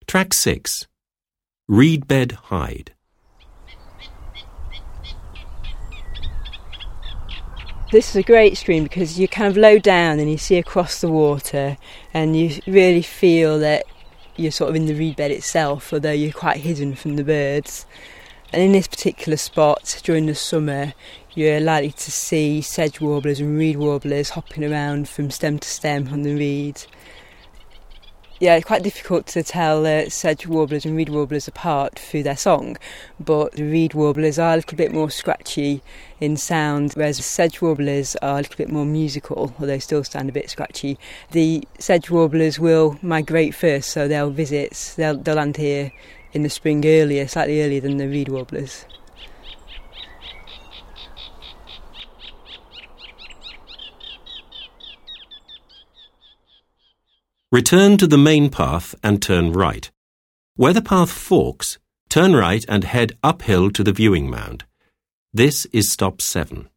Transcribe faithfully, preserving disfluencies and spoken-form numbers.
Track six. Reedbed Hide. This is a great stream because you're kind of low down and you see across the water and you really feel that you're sort of in the reed bed itself, although you're quite hidden from the birds. And in this particular spot, during the summer, you're likely to see sedge warblers and reed warblers hopping around from stem to stem on the reed. Yeah, it's quite difficult to tell uh, sedge warblers and reed warblers apart through their song, but the reed warblers are a little bit more scratchy in sound, whereas the sedge warblers are a little bit more musical, although still sound a bit scratchy. The sedge warblers will migrate first, so they'll visit, they'll, they'll land here in the spring earlier, slightly earlier than the reed warblers. Return to the main path and turn right. Where the path forks, turn right and head uphill to the viewing mound. This is stop seven.